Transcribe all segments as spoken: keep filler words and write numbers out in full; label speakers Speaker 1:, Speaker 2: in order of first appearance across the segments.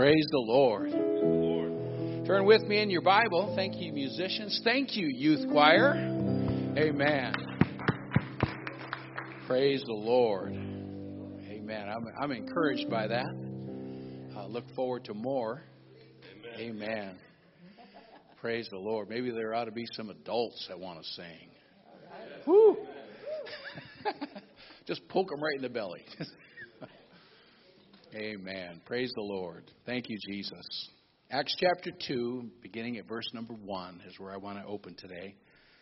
Speaker 1: Praise the Lord. Turn with me in your Bible. Thank you, musicians. Thank you, youth choir. Amen. Praise the Lord. Amen. I'm, I'm encouraged by that. I look forward to more. Amen. Amen. Praise the Lord. Maybe there ought to be some adults that want to sing. Woo! Just poke them right in the belly. Amen. Praise the Lord. Thank you, Jesus. Acts chapter two, beginning at verse number one, is where I want to open today.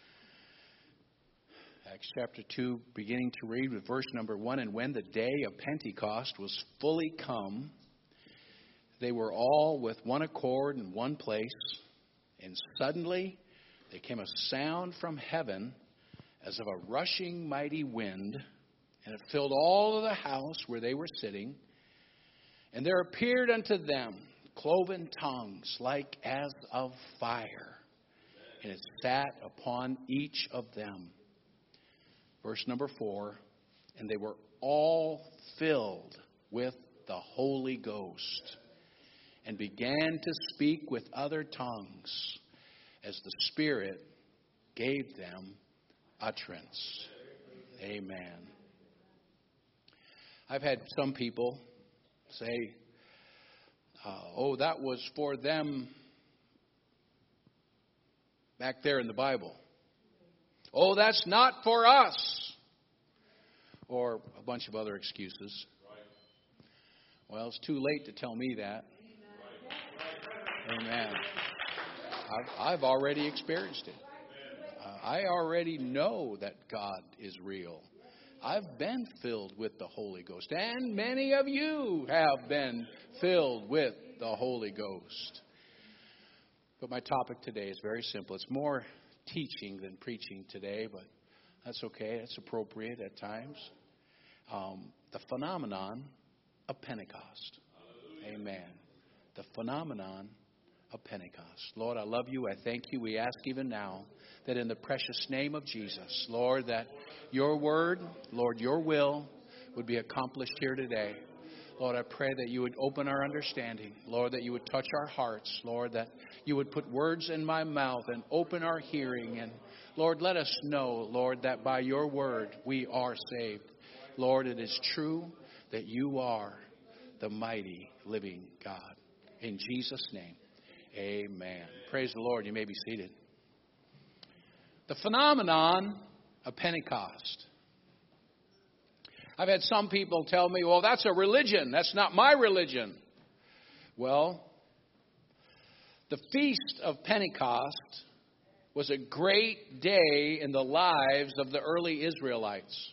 Speaker 1: Acts chapter two, beginning to read with verse number one. And when the day of Pentecost was fully come, they were all with one accord in one place. And suddenly there came a sound from heaven as of a rushing mighty wind, and it filled all of the house where they were sitting. And there appeared unto them cloven tongues like as of fire, and it sat upon each of them. Verse number four, and they were all filled with the Holy Ghost, and began to speak with other tongues as the Spirit gave them utterance. Amen. I've had some people say, uh, oh, that was for them back there in the Bible. Oh, that's not for us. Or a bunch of other excuses. Well, it's too late to tell me that. Amen. I've, I've already experienced it. Uh, I already know that God is real. I've been filled with the Holy Ghost. And many of you have been filled with the Holy Ghost. But my topic today is very simple. It's more teaching than preaching today, but that's okay. It's appropriate at times. Um, the phenomenon of Pentecost. Amen. The phenomenon of Pentecost. Lord, I love you. I thank you. We ask even now that in the precious name of Jesus, Lord, that your word, Lord, your will would be accomplished here today. Lord, I pray that you would open our understanding. Lord, that you would touch our hearts. Lord, that you would put words in my mouth and open our hearing. And Lord, let us know, Lord, that by your word we are saved. Lord, it is true that you are the mighty living God. In Jesus' name, amen. Praise the Lord. You may be seated. The phenomenon of Pentecost. I've had some people tell me, well, that's a religion. That's not my religion. Well, the Feast of Pentecost was a great day in the lives of the early Israelites.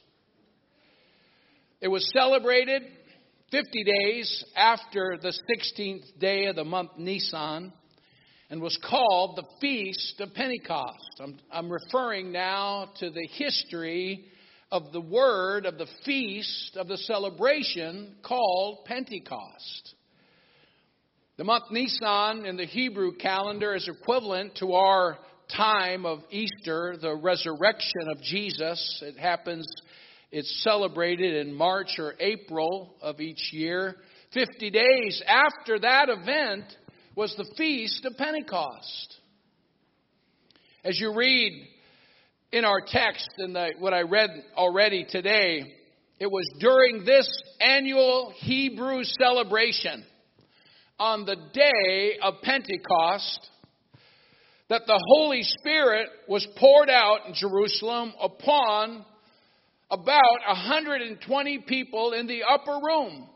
Speaker 1: It was celebrated fifty days after the sixteenth day of the month Nisan, and was called the Feast of Pentecost. I'm, I'm referring now to the history of the word of the feast of the celebration called Pentecost. The month Nisan in the Hebrew calendar is equivalent to our time of Easter, the resurrection of Jesus. It happens, it's celebrated in March or April of each year. Fifty days after that event was the Feast of Pentecost. As you read in our text, in the, what I read already today, it was during this annual Hebrew celebration on the day of Pentecost that the Holy Spirit was poured out in Jerusalem upon about one hundred twenty people in the upper room.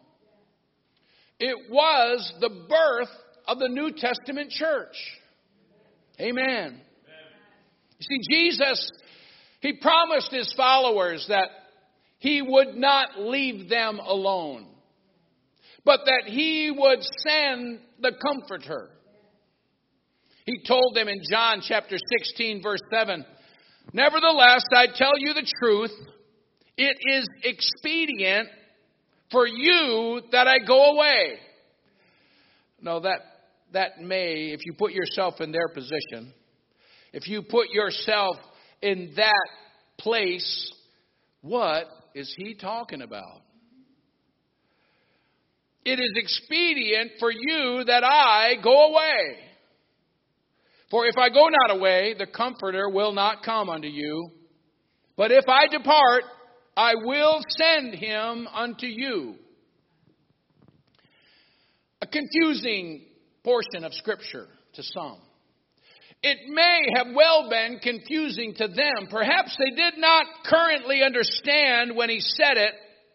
Speaker 1: It was the birth of the New Testament church. Amen. Amen. You see, Jesus, he promised his followers that he would not leave them alone, but that he would send the Comforter. He told them in John chapter sixteen, verse seven, nevertheless, I tell you the truth, it is expedient for you that I go away. No, that that may, if you put yourself in their position, if you put yourself in that place, what is he talking about? it is expedient for you that I go away. For if I go not away, the Comforter will not come unto you. But if I depart, I will send him unto you. A confusing portion of Scripture to some. It may have well been confusing to them. Perhaps they did not currently understand when he said it.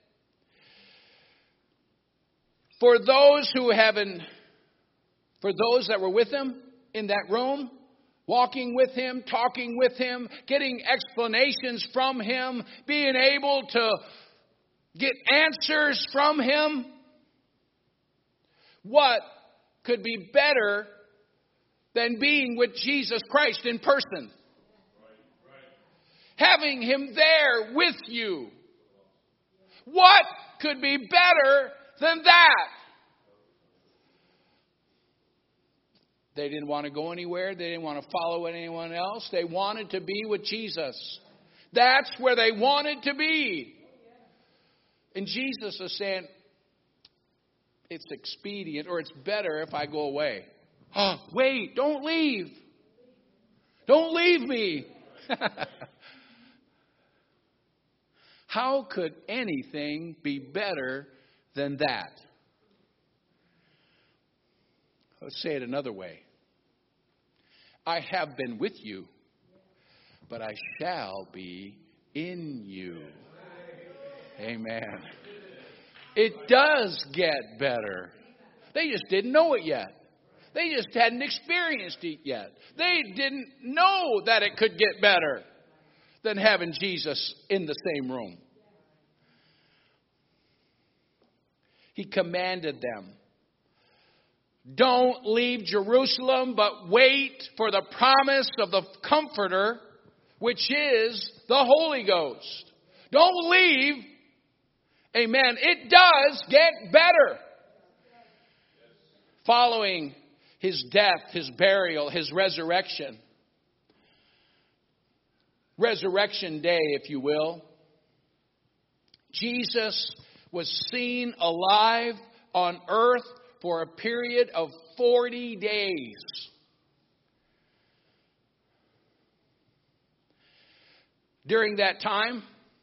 Speaker 1: For those who haven't, for those that were with him in that room, walking with him, talking with him, getting explanations from him, being able to get answers from him, what could be better than being with Jesus Christ in person? Right, right. Having him there with you. What could be better than that? They didn't want to go anywhere. They didn't want to follow anyone else. They wanted to be with Jesus. That's where they wanted to be. And Jesus is saying, it's expedient, or it's better if I go away. Oh, wait, don't leave. Don't leave me. How could anything be better than that? Let's say it another way. I have been with you, but I shall be in you. Amen. It does get better. They just didn't know it yet. They just hadn't experienced it yet. They didn't know that it could get better than having Jesus in the same room. He commanded them, don't leave Jerusalem, but wait for the promise of the Comforter, which is the Holy Ghost. Don't leave. Amen. It does get better. Following his death, his burial, his resurrection. Resurrection day, if you will. Jesus was seen alive on earth for a period of forty days. During that time,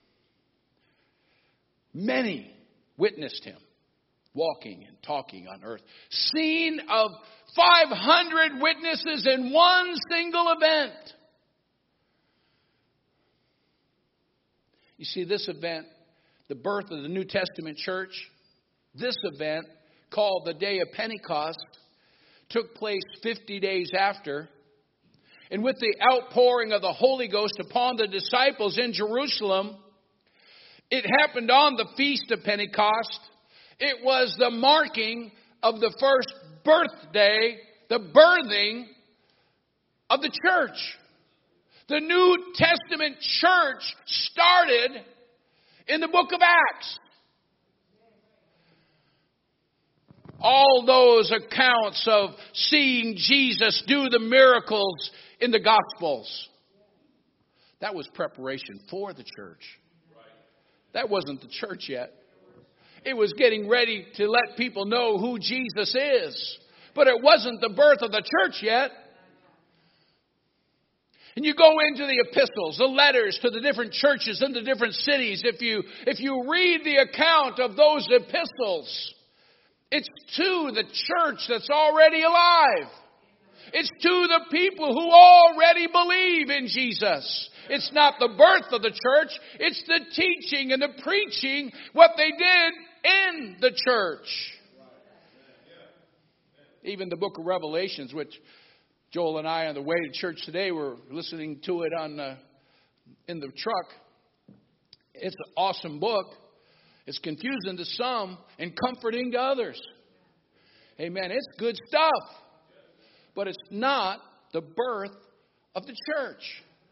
Speaker 1: many witnessed him walking and talking on earth. Seen of five hundred witnesses in one single event. You see, this event, the birth of the New Testament church, this event, called the Day of Pentecost, took place fifty days after. And with the outpouring of the Holy Ghost upon the disciples in Jerusalem, it happened on the Feast of Pentecost. It was the marking of the first birthday, the birthing of the church. The New Testament church started in the book of Acts. All those accounts of seeing Jesus do the miracles in the Gospels, that was preparation for the church. That wasn't the church yet. It was getting ready to let people know who Jesus is. But it wasn't the birth of the church yet. And you go into the epistles, the letters to the different churches in the different cities. If you, if you read the account of those epistles, it's to the church that's already alive. It's to the people who already believe in Jesus. It's not the birth of the church. It's the teaching and the preaching, what they did in the church. Even the book of Revelations, which Joel and I on the way to church today were listening to it on uh, in the truck. It's an awesome book. It's confusing to some and comforting to others. Amen. It's good stuff. But it's not the birth of the church.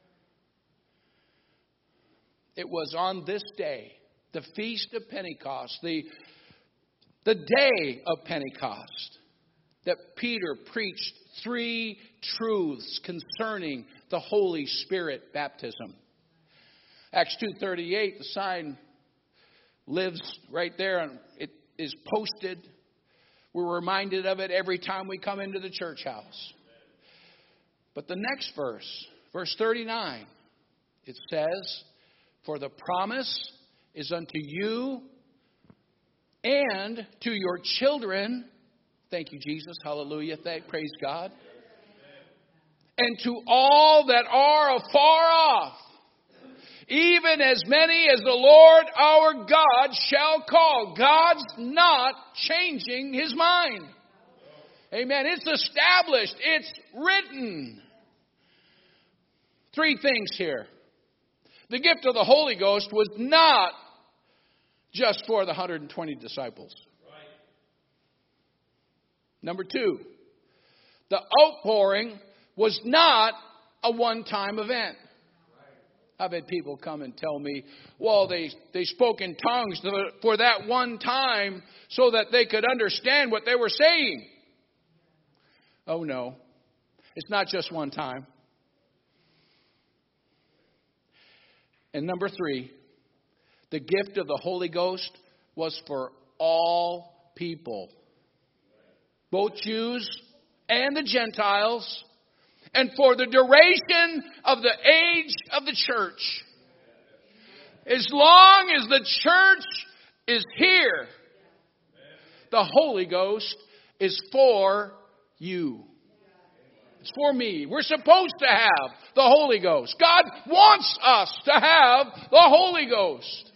Speaker 1: It was on this day, the Feast of Pentecost, the, the day of Pentecost, that Peter preached three truths concerning the Holy Spirit baptism. Acts two thirty-eight, the sign lives right there, and it is posted We're reminded of it every time we come into the church house. But the next verse, verse thirty-nine, it says, for the promise is unto you and to your children. Thank you, Jesus. Hallelujah. Thank, praise God. And to all that are afar off, even as many as the Lord our God shall call. God's not changing his mind. Amen. It's established. It's written. Three things here. The gift of the Holy Ghost was not just for the one hundred twenty disciples. Number two, the outpouring was not a one-time event. I've had people come and tell me, well, they, they spoke in tongues for that one time so that they could understand what they were saying. Oh, no. It's not just one time. And number three, the gift of the Holy Ghost was for all people, both Jews and the Gentiles, and for the duration of the age of the church. As long as the church is here, the Holy Ghost is for you. It's for me. We're supposed to have the Holy Ghost. God wants us to have the Holy Ghost.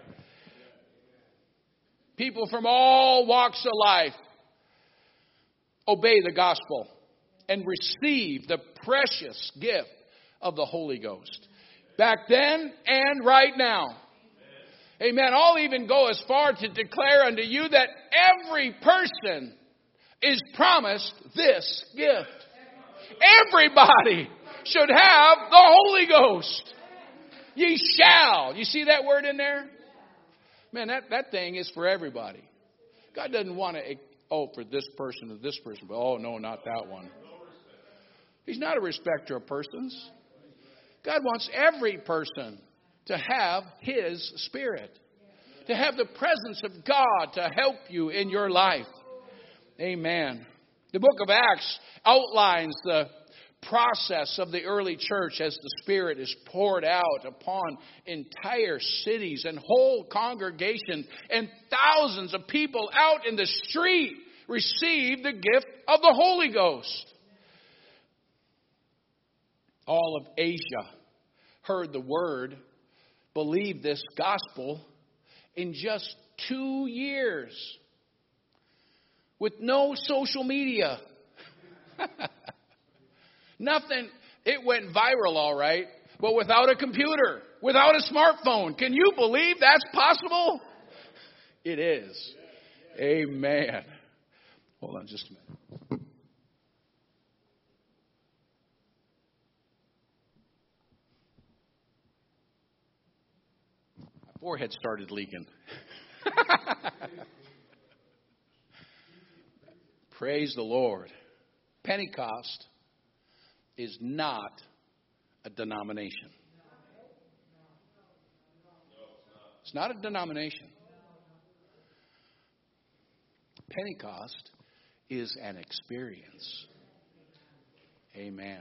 Speaker 1: People from all walks of life obey the gospel and receive the precious gift of the Holy Ghost. Back then and right now. Amen. I'll even go as far to declare unto you that every person is promised this gift. Everybody should have the Holy Ghost. Ye shall. You see that word in there? Man, that, that thing is for everybody. God doesn't want to, oh, for this person or this person. But, oh, no, not that one. He's not a respecter of persons. God wants every person to have His Spirit. To have the presence of God to help you in your life. Amen. The book of Acts outlines the process of the early church as the Spirit is poured out upon entire cities and whole congregations, and thousands of people out in the street receive the gift of the Holy Ghost. All of Asia heard the word, believed this gospel in just two years. With no social media. Nothing. It went viral, all right. But without a computer. Without a smartphone. Can you believe that's possible? It is. Amen. Hold on just a minute. My forehead started leaking. Praise the Lord. Pentecost is not a denomination. It's not a denomination. Pentecost is an experience. Amen.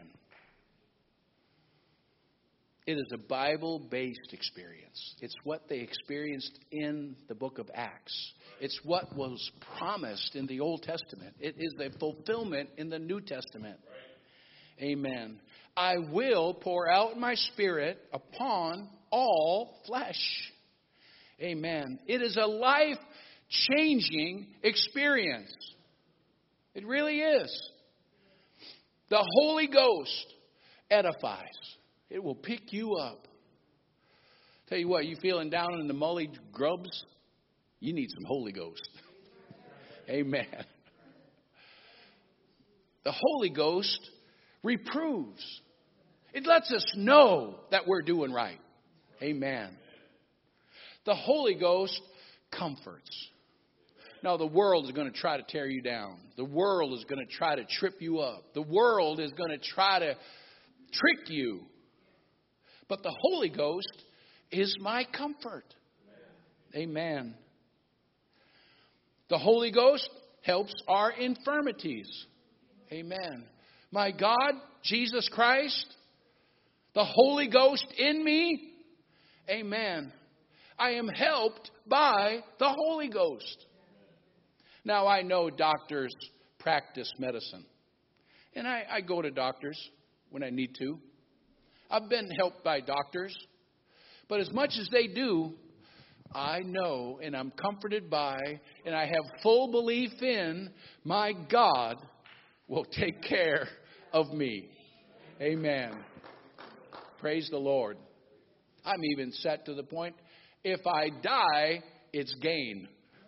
Speaker 1: It is a Bible-based experience. It's what they experienced in the book of Acts. It's what was promised in the Old Testament. It is the fulfillment in the New Testament. Amen. I will pour out my Spirit upon all flesh. Amen. It is a life-changing experience. It really is. The Holy Ghost edifies. It will pick you up. Tell you what, you feeling down in the mully grubs? You need some Holy Ghost. Amen. The Holy Ghost reproves. It lets us know that we're doing right. Amen. The Holy Ghost comforts. Now, the world is going to try to tear you down. The world is going to try to trip you up. The world is going to try to trick you. But the Holy Ghost is my comfort. Amen. The Holy Ghost helps our infirmities. Amen. My God, Jesus Christ, the Holy Ghost in me. Amen. I am helped by the Holy Ghost. Now, I know doctors practice medicine. And I, I go to doctors when I need to. I've been helped by doctors. But as much as they do, I know and I'm comforted by and I have full belief in my God will take care of me. Amen. Praise the Lord. I'm even set to the point, if I die, it's gain.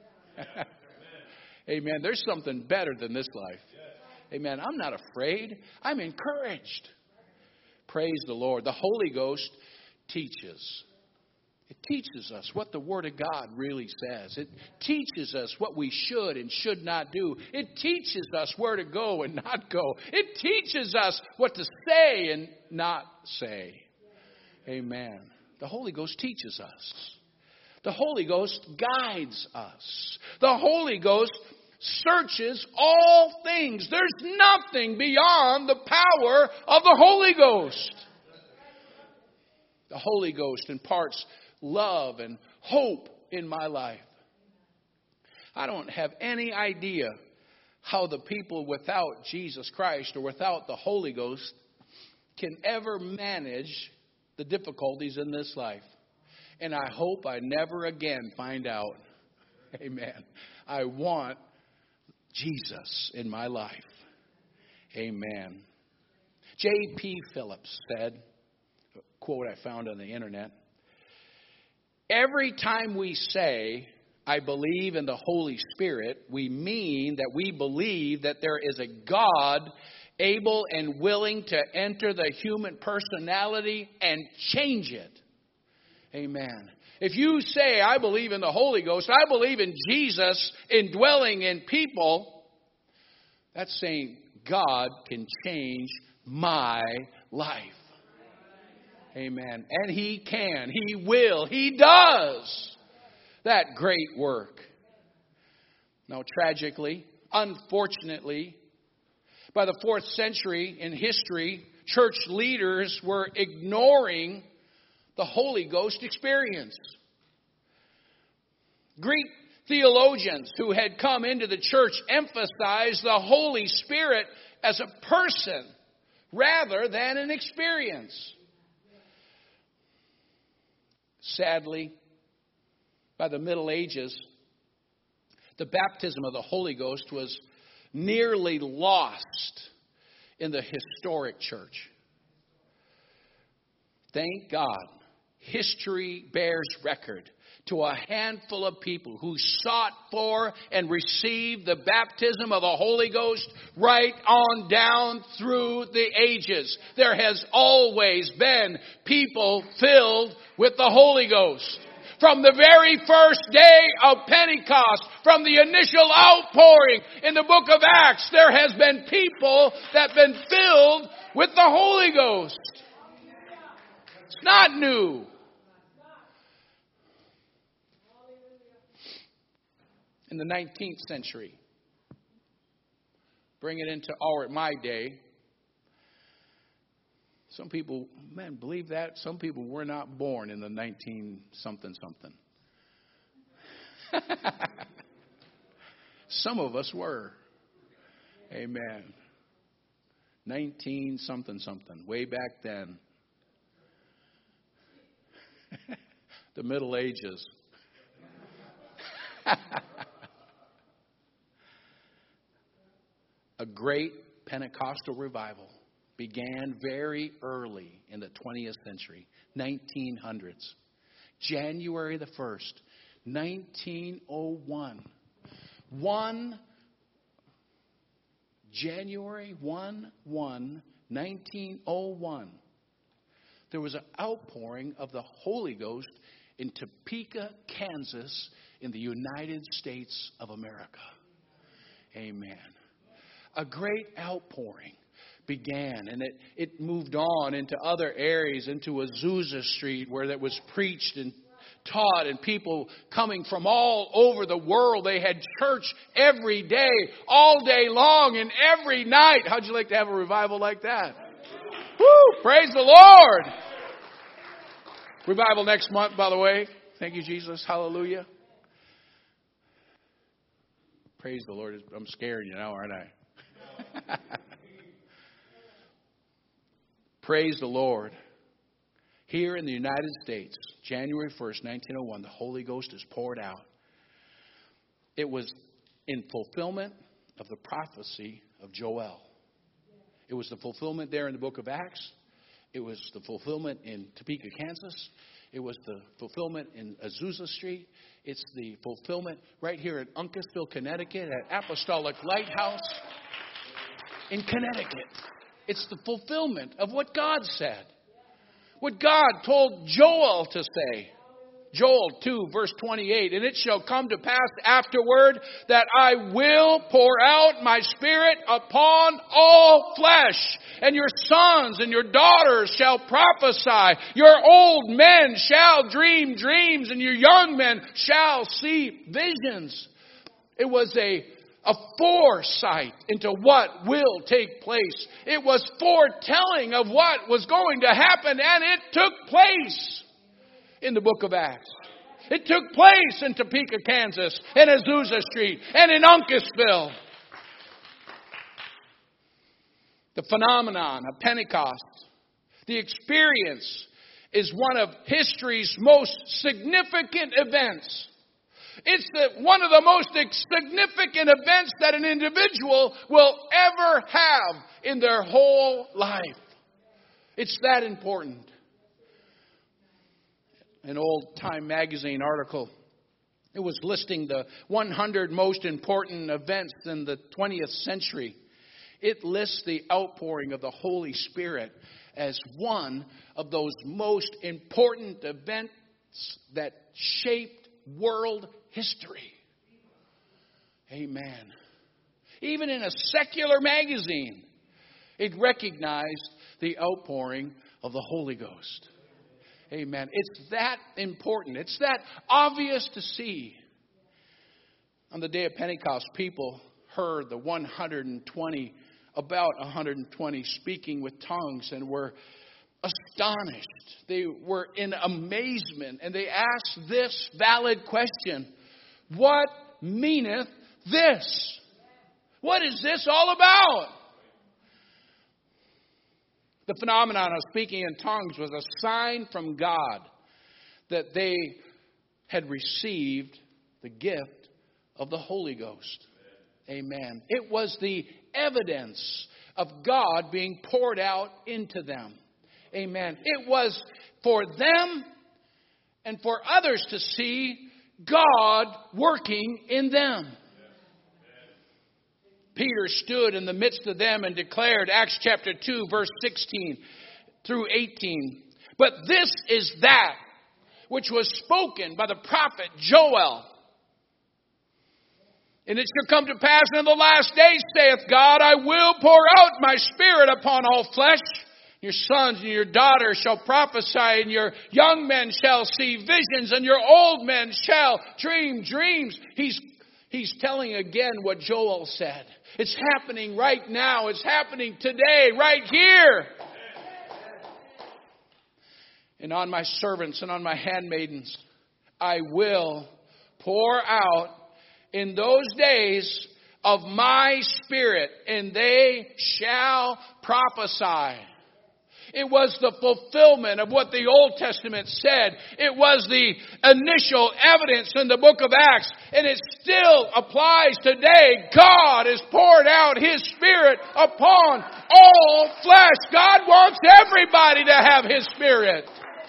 Speaker 1: Amen. There's something better than this life. Amen. I'm not afraid. I'm encouraged. Praise the Lord. The Holy Ghost teaches. It teaches us what the Word of God really says. It teaches us what we should and should not do. It teaches us where to go and not go. It teaches us what to say and not say. Amen. The Holy Ghost teaches us. The Holy Ghost guides us. The Holy Ghost searches all things. There's nothing beyond the power of the Holy Ghost. The Holy Ghost imparts love and hope in my life. I don't have any idea how the people without Jesus Christ or without the Holy Ghost can ever manage the difficulties in this life. And I hope I never again find out. Amen. I want Jesus in my life. Amen. J P Phillips said, a quote I found on the internet, every time we say, I believe in the Holy Spirit, we mean that we believe that there is a God able and willing to enter the human personality and change it. Amen. If you say, I believe in the Holy Ghost, I believe in Jesus indwelling in people, that's saying God can change my life. Amen. And He can. He will. He does that great work. Now, tragically, unfortunately, by the fourth century in history, church leaders were ignoring the Holy Ghost experience. Greek theologians who had come into the church emphasized the Holy Spirit as a person rather than an experience. Sadly, by the Middle Ages, the baptism of the Holy Ghost was nearly lost in the historic church. Thank God, history bears record to a handful of people who sought for and received the baptism of the Holy Ghost right on down through the ages. There has always been people filled with the Holy Ghost. From the very first day of Pentecost, from the initial outpouring in the book of Acts, there has been people that have been filled with the Holy Ghost. It's not new. In the nineteenth century, bring it into our my day. Some people, man, believe that? Some people were not born in the nineteen something something. Some of us were. Amen. nineteen something something, way back then. The Middle Ages. A great Pentecostal revival began very early in the twentieth century, nineteen hundreds. January the first, nineteen oh one. One January first, nineteen oh one. There was an outpouring of the Holy Ghost in Topeka, Kansas, in the United States of America. Amen. A great outpouring began, and it, it moved on into other areas, into Azusa Street, where that was preached and taught, and people coming from all over the world. They had church every day, all day long, and every night. How'd you like to have a revival like that? Woo! Praise the Lord! Revival next month, by the way. Thank you, Jesus. Hallelujah. Praise the Lord. I'm scaring you now, aren't I? Praise the Lord. Here in the United States, January first, nineteen oh one, the Holy Ghost is poured out. It was in fulfillment of the prophecy of Joel. It was the fulfillment there in the book of Acts. It was the fulfillment in Topeka, Kansas. It was the fulfillment in Azusa Street. It's the fulfillment right here at Uncasville, Connecticut, at Apostolic Lighthouse in Connecticut. It's the fulfillment of what God said. What God told Joel to say. Joel two, verse twenty-eight. And it shall come to pass afterward that I will pour out my Spirit upon all flesh. And your sons and your daughters shall prophesy. Your old men shall dream dreams. And your young men shall see visions. It was a A foresight into what will take place. It was foretelling of what was going to happen, and it took place in the book of Acts. It took place in Topeka, Kansas, in Azusa Street, and in Uncasville. The phenomenon of Pentecost, the experience, is one of history's most significant events. It's the, one of the most significant events that an individual will ever have in their whole life. It's that important. An old Time magazine article, it was listing the one hundred most important events in the twentieth century. It lists the outpouring of the Holy Spirit as one of those most important events that shaped world history. Amen. Even in a secular magazine, it recognized the outpouring of the Holy Ghost. Amen. It's that important. It's that obvious to see. On the day of Pentecost, people heard the one hundred twenty, about one hundred twenty speaking with tongues, and were astonished. They were in amazement, and they asked this valid question: what meaneth this? What is this all about? The phenomenon of speaking in tongues was a sign from God that they had received the gift of the Holy Ghost. Amen. It was the evidence of God being poured out into them. Amen. It was for them and for others to see God working in them. Peter stood in the midst of them and declared, Acts chapter two, verse sixteen through eighteen. But this is that which was spoken by the prophet Joel. And it shall come to pass in the last days, saith God, I will pour out my Spirit upon all flesh. Your sons and your daughters shall prophesy, and your young men shall see visions, and your old men shall dream dreams. He's, he's telling again what Joel said. It's happening right now. It's happening today, right here. And on my servants and on my handmaidens, I will pour out in those days of my Spirit, and they shall prophesy. It was the fulfillment of what the Old Testament said. It was the initial evidence in the book of Acts. And it still applies today. God has poured out His Spirit upon all flesh. God wants everybody to have His Spirit.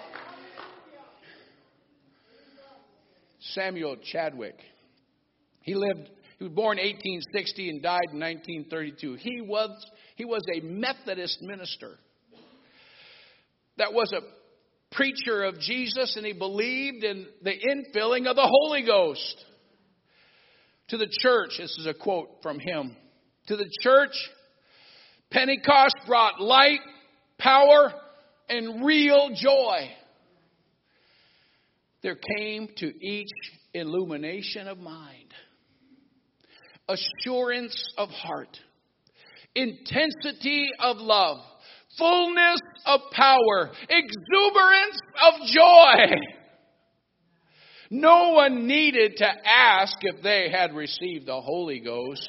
Speaker 1: Samuel Chadwick. He lived, he was born eighteen sixty and died in nineteen thirty-two. He was, he was a Methodist minister. That was a preacher of Jesus, and he believed in the infilling of the Holy Ghost. To the church, this is a quote from him. To the church, Pentecost brought light, power, and real joy. there came to each illumination of mind, assurance of heart, intensity of love, fullness of power, exuberance of joy. No one needed to ask if they had received the Holy Ghost.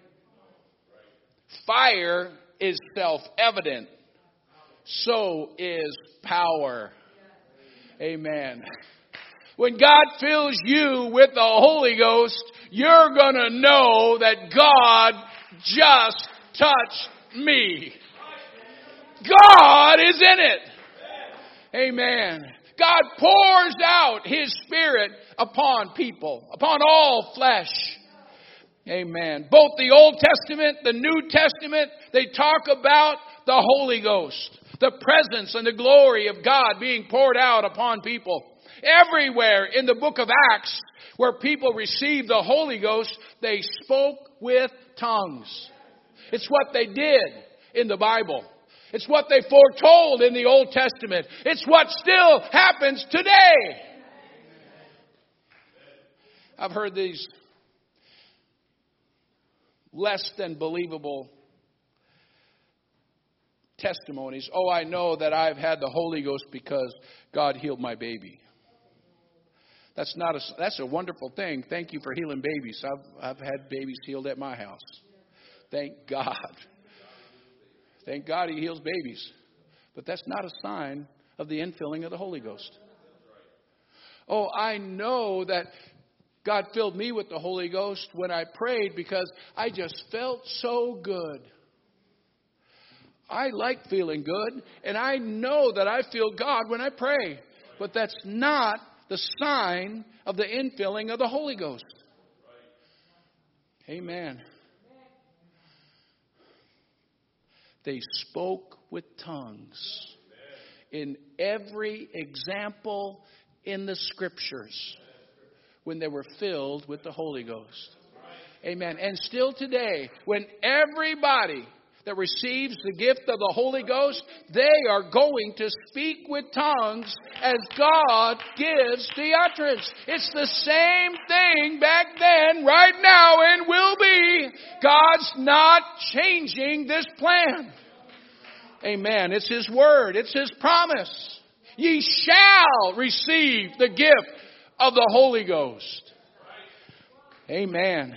Speaker 1: Fire is self-evident. So is power. Amen. When God fills you with the Holy Ghost, you're going to know that God just touched me. God is in it. Amen. God pours out His Spirit upon people, upon all flesh. Amen. Both the Old Testament, the New Testament, they talk about the Holy Ghost, the presence and the glory of God being poured out upon people. Everywhere in the book of Acts, where people received the Holy Ghost, they spoke with tongues. It's what they did in the Bible. It's what they foretold in the Old Testament. It's what still happens today. I've heard these less than believable testimonies. Oh, I know that I've had the Holy Ghost because God healed my baby. That's not a, that's a wonderful thing. Thank you for healing babies. I've, I've had babies healed at my house. Thank God. Thank God He heals babies. But that's not a sign of the infilling of the Holy Ghost. Oh, I know that God filled me with the Holy Ghost when I prayed because I just felt so good. I like feeling good, and I know that I feel God when I pray. But that's not the sign of the infilling of the Holy Ghost. Amen. They spoke with tongues in every example in the Scriptures when they were filled with the Holy Ghost. Amen. And still today, when everybody that receives the gift of the Holy Ghost, they are going to speak with tongues as God gives the utterance. It's the same thing back then, right now, and will be. God's not changing this plan. Amen. It's His word. It's His promise. Ye shall receive the gift of the Holy Ghost. Amen.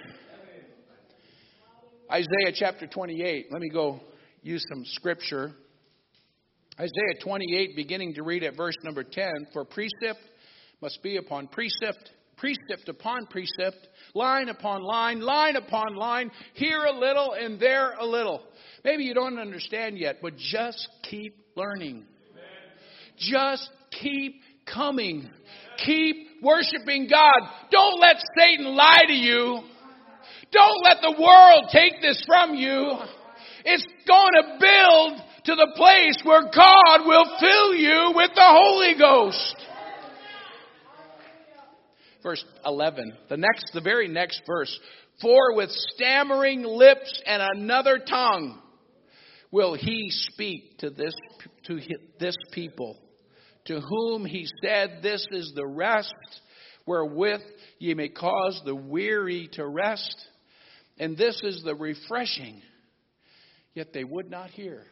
Speaker 1: Isaiah chapter twenty-eight. Let me go use some scripture. Isaiah twenty-eight, beginning to read at verse number ten. For precept must be upon precept, precept upon precept, line upon line, line upon line, here a little and there a little. Maybe you don't understand yet, but just keep learning. Amen. Just keep coming. Keep worshiping God. Don't let Satan lie to you. Don't let the world take this from you. It's going to build to the place where God will fill you with the Holy Ghost. Verse eleven, the next, the very next verse. For with stammering lips and another tongue will He speak to this, to this people, to whom He said, this is the rest wherewith ye may cause the weary to rest. And this is the refreshing. Yet they would not hear.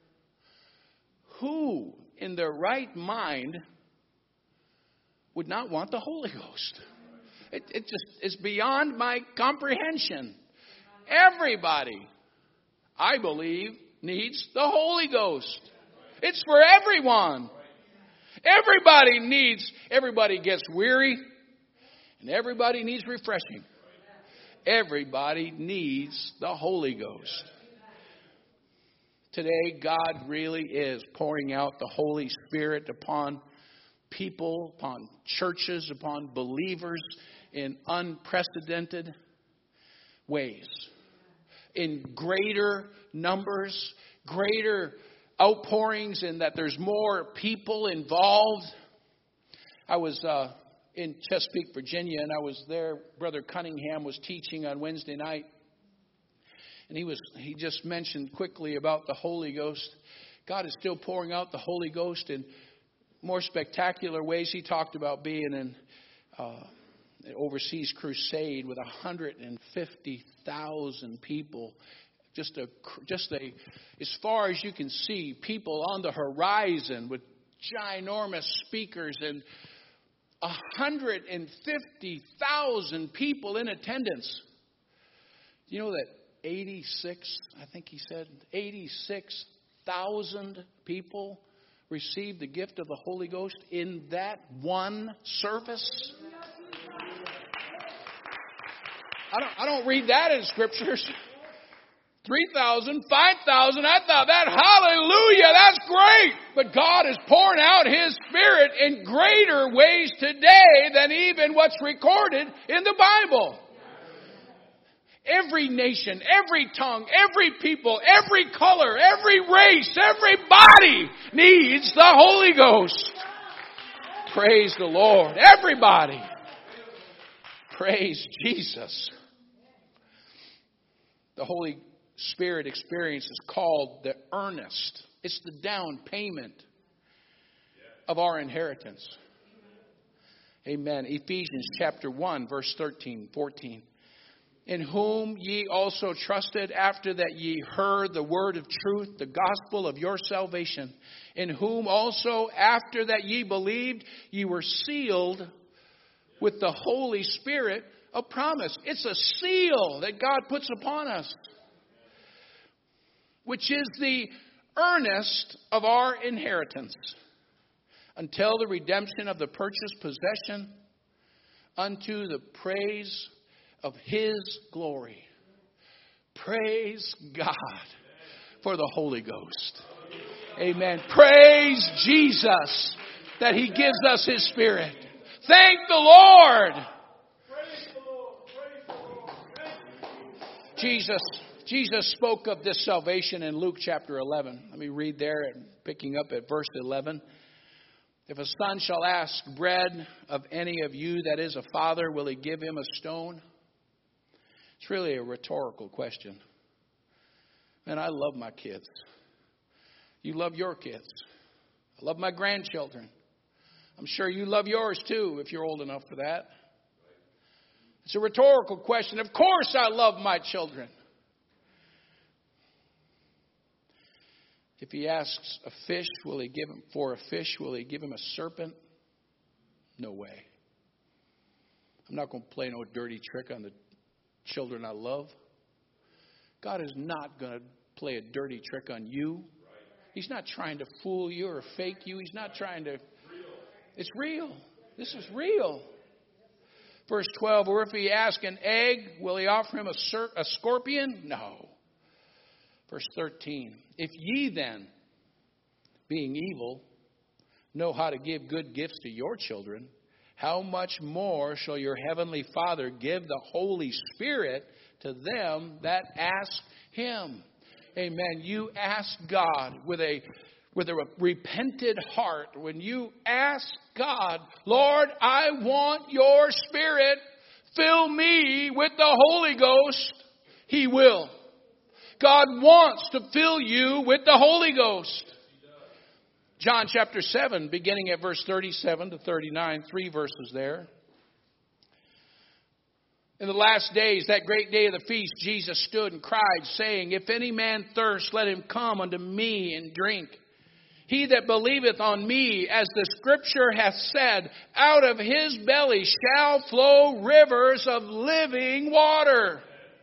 Speaker 1: Who in their right mind would not want the Holy Ghost? It, it just is beyond my comprehension. Everybody, I believe, needs the Holy Ghost. It's for everyone. Everybody needs, everybody gets weary, and everybody needs refreshing. Everybody needs the Holy Ghost. Today, God really is pouring out the Holy Spirit upon people, upon churches, upon believers in unprecedented ways. In greater numbers, greater outpourings, in that there's more people involved. I was uh, in Chesapeake, Virginia, and I was there. Brother Cunningham was teaching on Wednesday night. And he was he just mentioned quickly about the Holy Ghost. God is still pouring out the Holy Ghost in more spectacular ways, he talked about being in uh, an overseas crusade with one hundred fifty thousand people. Just a, just a, as far as you can see, people on the horizon with ginormous speakers and one hundred fifty thousand people in attendance. You know that eighty-six, I think he said, eighty-six thousand people received the gift of the Holy Ghost in that one service? I don't, I don't read that in scriptures. three thousand, five thousand, I thought that, hallelujah, that's great. But God is pouring out His Spirit in greater ways today than even what's recorded in the Bible. Every nation, every tongue, every people, every color, every race, everybody needs the Holy Ghost. Praise the Lord. Everybody. Praise Jesus. The Holy Spirit experience is called the earnest. It's the down payment of our inheritance. Amen. Ephesians chapter one, verse thirteen, fourteen. In whom ye also trusted after that ye heard the word of truth, the gospel of your salvation. In whom also after that ye believed, ye were sealed with the Holy Spirit of promise. It's a seal that God puts upon us, which is the earnest of our inheritance, until the redemption of the purchased possession, unto the praise of His glory. Praise God for the Holy Ghost. Amen. Praise Jesus that He gives us His Spirit. Thank the Lord. Jesus, Jesus spoke of this salvation in Luke chapter eleven. Let me read there, picking up at verse eleven. If a son shall ask bread of any of you that is a father, will he give him a stone? It's really a rhetorical question. Man, I love my kids. You love your kids. I love my grandchildren. I'm sure you love yours too, if you're old enough for that. It's a rhetorical question. Of course I love my children. If he asks a fish, will he give him, for a fish, will he give him a serpent? No way. I'm not going to play no dirty trick on the children I love. God is not going to play a dirty trick on you. He's not trying to fool you or fake you. He's not trying to. It's real. This is real. Verse twelve, or if he ask an egg, will he offer him a, ser- a scorpion? No. Verse thirteen, if ye then, being evil, know how to give good gifts to your children, how much more shall your heavenly Father give the Holy Spirit to them that ask Him? Amen. You ask God with a with a repentant heart. When you ask God, Lord, I want your Spirit. Fill me with the Holy Ghost. He will. God wants to fill you with the Holy Ghost. John chapter seven, beginning at verse thirty-seven to thirty-nine, three verses there. In the last days, that great day of the feast, Jesus stood and cried, saying, if any man thirst, let him come unto me and drink. He that believeth on me, as the Scripture hath said, out of his belly shall flow rivers of living water.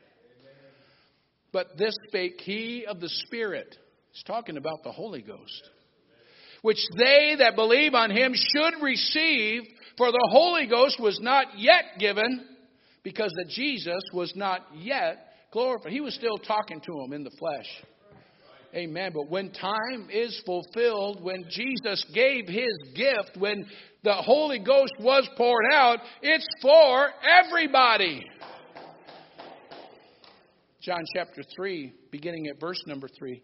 Speaker 1: But this spake he of the Spirit. He's talking about the Holy Ghost. Which they that believe on him should receive, for the Holy Ghost was not yet given, because that Jesus was not yet glorified. He was still talking to him in the flesh. Amen. But when time is fulfilled, when Jesus gave His gift, when the Holy Ghost was poured out, it's for everybody. John chapter three, beginning at verse number three.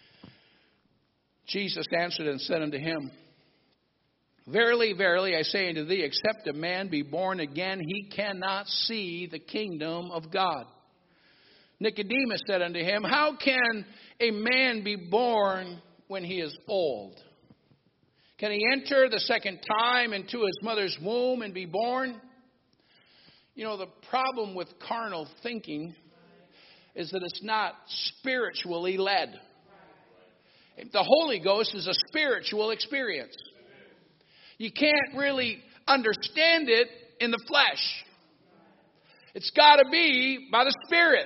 Speaker 1: Jesus answered and said unto him, verily, verily, I say unto thee, except a man be born again, he cannot see the kingdom of God. Nicodemus said unto him, how can a man be born when he is old? Can he enter the second time into his mother's womb and be born? You know, the problem with carnal thinking is that it's not spiritually led. The Holy Ghost is a spiritual experience. You can't really understand it in the flesh. It's got to be by the Spirit.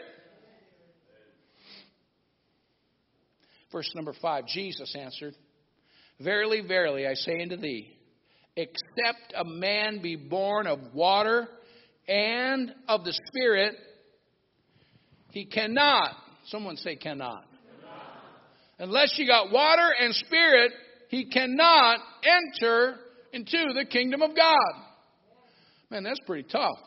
Speaker 1: Verse number five, Jesus answered, "Verily, verily, I say unto thee, except a man be born of water and of the Spirit, he cannot." Someone say cannot. Cannot. Unless you got water and Spirit, he cannot enter into the kingdom of God. Man, that's pretty tough.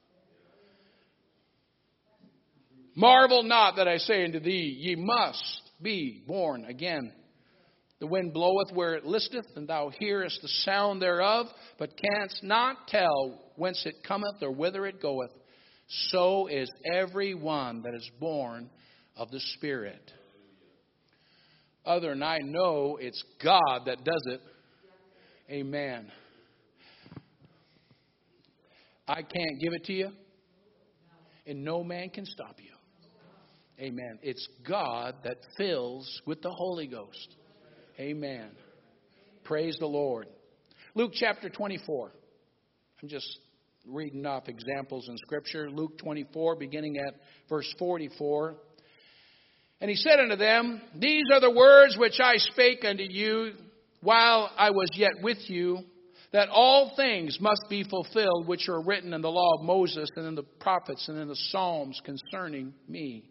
Speaker 1: Marvel not that I say unto thee, ye must be born again. The wind bloweth where it listeth, and thou hearest the sound thereof, but canst not tell whence it cometh or whither it goeth. So is every one that is born of the Spirit. Other than I know it's God that does it. Amen. I can't give it to you, and no man can stop you. Amen. It's God that fills with the Holy Ghost. Amen. Praise the Lord. Luke chapter twenty-four. I'm just reading off examples in Scripture. Luke twenty-four, beginning at verse forty-four. And he said unto them, These are the words which I spake unto you while I was yet with you, that all things must be fulfilled which are written in the law of Moses and in the prophets and in the Psalms concerning me.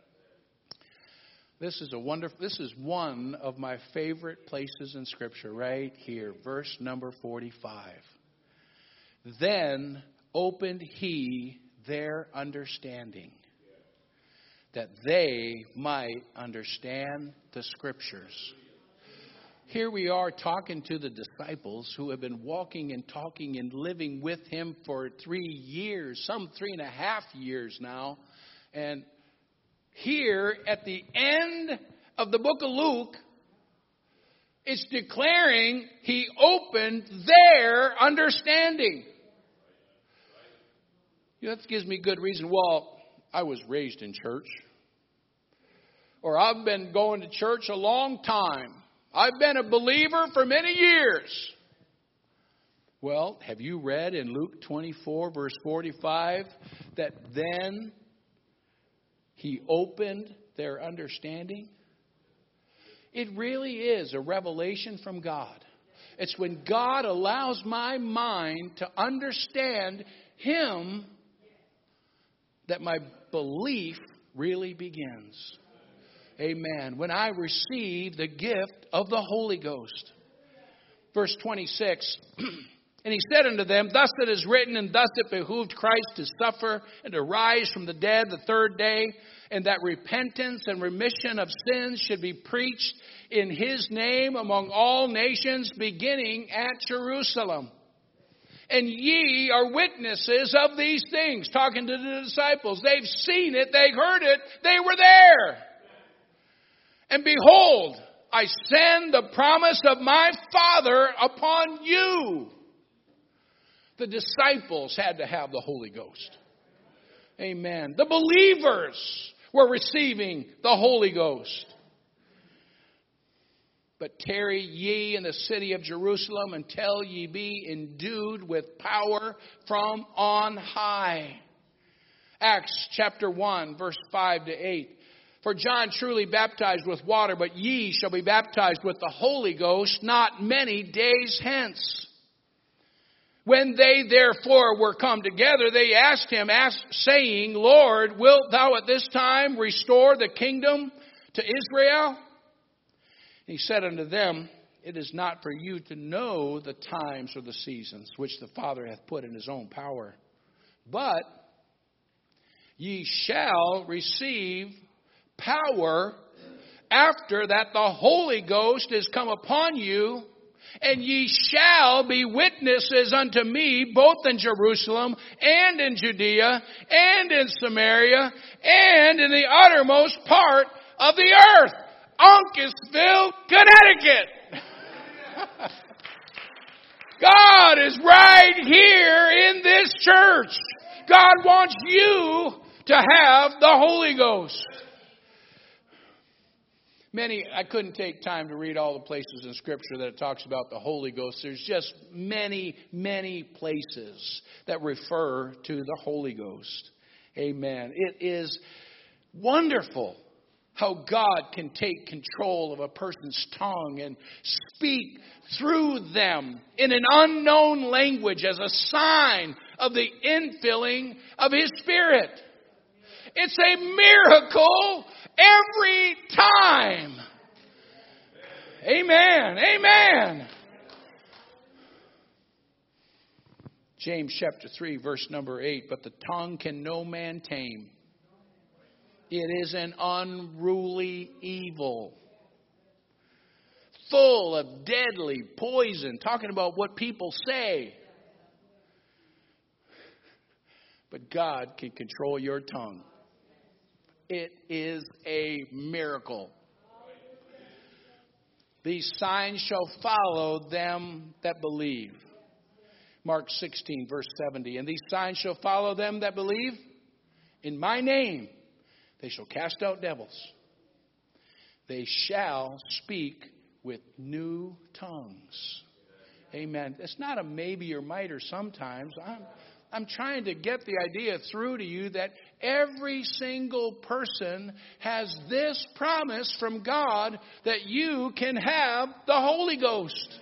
Speaker 1: This is a wonderful, this is one of my favorite places in Scripture right here. Verse number forty-five. Then opened he their understanding, that they might understand the Scriptures. Here we are talking to the disciples who have been walking and talking and living with him for three years, some three and a half years now. And here at the end of the book of Luke, it's declaring he opened their understanding. You know, that gives me good reason. Well, I was raised in church. Or I've been going to church a long time. I've been a believer for many years. Well, have you read in Luke twenty-four, verse forty-five, that then he opened their understanding? It really is a revelation from God. It's when God allows my mind to understand Him that my belief really begins. Amen. When I receive the gift of the Holy Ghost. Verse twenty-six. And he said unto them, Thus it is written, and thus it behooved Christ to suffer and to rise from the dead the third day, and that repentance and remission of sins should be preached in his name among all nations, beginning at Jerusalem. And ye are witnesses of these things. Talking to the disciples. They've seen it. They heard it. They were there. And behold, I send the promise of my Father upon you. The disciples had to have the Holy Ghost. Amen. The believers were receiving the Holy Ghost. But tarry ye in the city of Jerusalem until ye be endued with power from on high. Acts chapter one, verse five to eight. For John truly baptized with water, but ye shall be baptized with the Holy Ghost not many days hence. When they therefore were come together, they asked him, asked, saying, Lord, wilt thou at this time restore the kingdom to Israel? He said unto them, It is not for you to know the times or the seasons which the Father hath put in his own power. But ye shall receive power after that the Holy Ghost is come upon you, and ye shall be witnesses unto me both in Jerusalem and in Judea and in Samaria and in the uttermost part of the earth. Uncasville, Connecticut. God is right here in this church. God wants you to have the Holy Ghost. Many, I couldn't take time to read all the places in Scripture that it talks about the Holy Ghost. There's just many, many places that refer to the Holy Ghost. Amen. It is wonderful how God can take control of a person's tongue and speak through them in an unknown language as a sign of the infilling of His Spirit. It's a miracle every time. Amen. Amen. James chapter three, verse number eight. But the tongue can no man tame. It is an unruly evil, full of deadly poison. Talking about what people say. But God can control your tongue. It is a miracle. These signs shall follow them that believe. Mark sixteen, verse seventy. And these signs shall follow them that believe. In my name they shall cast out devils. They shall speak with new tongues. Amen. It's not a maybe or might or sometimes. I'm I'm trying to get the idea through to you that every single person has this promise from God that you can have the Holy Ghost.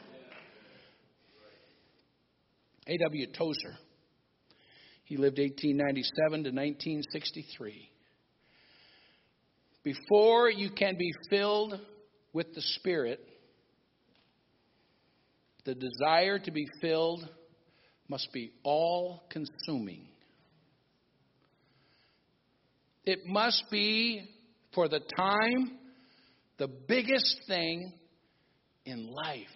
Speaker 1: A W Tozer. He lived eighteen ninety-seven to nineteen sixty-three. Before you can be filled with the Spirit, the desire to be filled must be all-consuming. It must be, for the time, the biggest thing in life.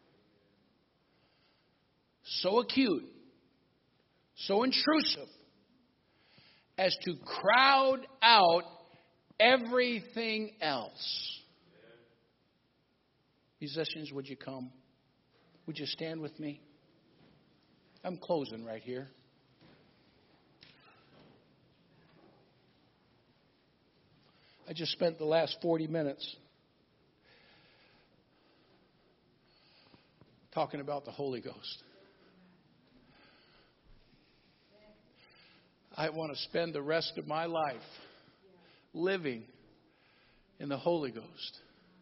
Speaker 1: So acute, so intrusive, as to crowd out everything else. Musicians, would you come? Would you stand with me? I'm closing right here. I just spent the last forty minutes talking about the Holy Ghost. I want to spend the rest of my life living in the Holy Ghost.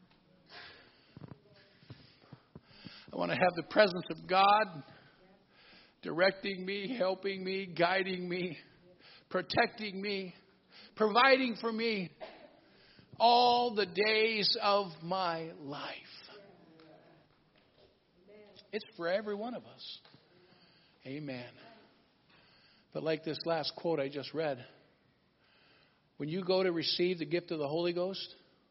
Speaker 1: I want to have the presence of God directing me, helping me, guiding me, protecting me, providing for me all the days of my life. It's for every one of us. Amen. But like this last quote I just read, when you go to receive the gift of the Holy Ghost,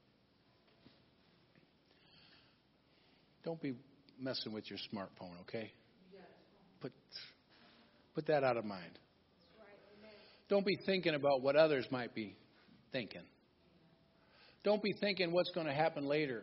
Speaker 1: don't be messing with your smartphone, okay? Put, put that out of mind. Don't be thinking about what others might be thinking. Don't be thinking what's going to happen later.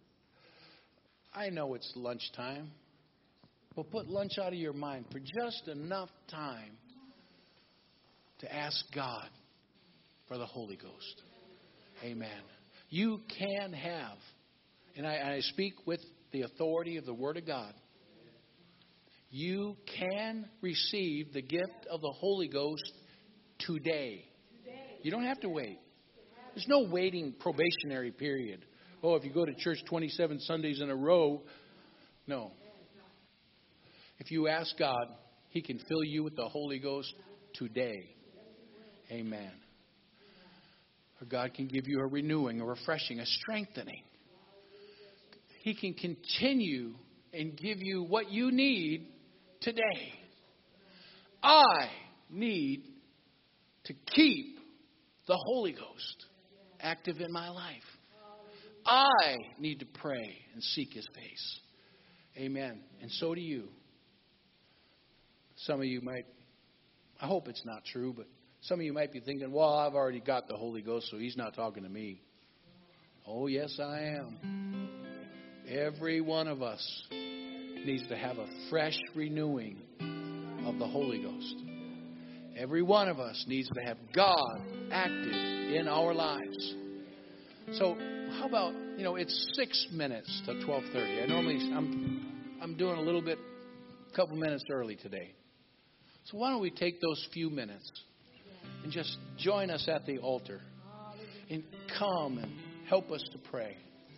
Speaker 1: I know it's lunchtime, but put lunch out of your mind for just enough time to ask God for the Holy Ghost. Amen. You can have, and I, I speak with the authority of the Word of God, you can receive the gift of the Holy Ghost today. You don't have to wait. There's no waiting probationary period. Oh, if you go to church twenty-seven Sundays in a row. No. If you ask God, He can fill you with the Holy Ghost today. Amen. Or God can give you a renewing, a refreshing, a strengthening. He can continue and give you what you need today. I need to keep the Holy Ghost active in my life. I need to pray and seek His face. Amen. And so do you. Some of you might, I hope it's not true, but some of you might be thinking, well, I've already got the Holy Ghost, so He's not talking to me. Oh, yes, I am. Every one of us needs to have a fresh renewing of the Holy Ghost. Every one of us needs to have God active in our lives. So how about, you know, it's six minutes to twelve thirty. I normally, I'm, I'm doing a little bit, a couple minutes early today. So why don't we take those few minutes and just join us at the altar and come and help us to pray.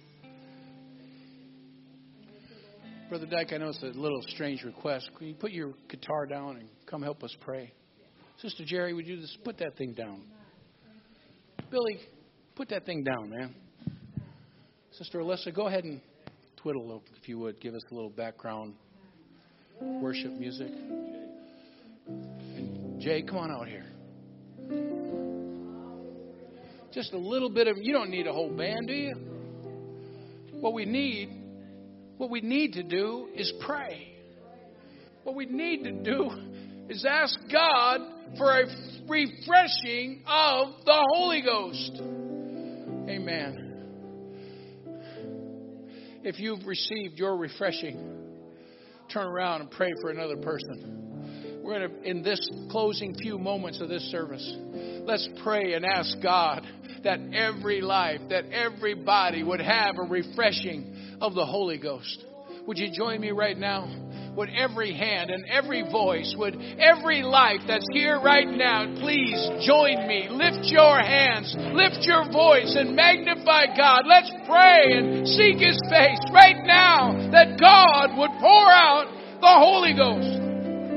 Speaker 1: Brother Dyke, I know it's a little strange request. Can you put your guitar down and come help us pray? Sister Jerry, would you just put that thing down? Billy, put that thing down, man. Sister Alyssa, go ahead and twiddle, if you would. Give us a little background worship music. And Jay, come on out here. Just a little bit of, you don't need a whole band, do you? What we need, what we need to do is pray. What we need to do is ask God for a refreshing of the Holy Ghost. Amen. If you've received your refreshing, turn around and pray for another person. We're going to, in this closing few moments of this service, let's pray and ask God that every life, that everybody would have a refreshing of the Holy Ghost. Would you join me right now? Would every hand and every voice, would every life that's here right now, please join me. Lift your hands, lift your voice and magnify God. Let's pray and seek His face right now that God would pour out the Holy Ghost.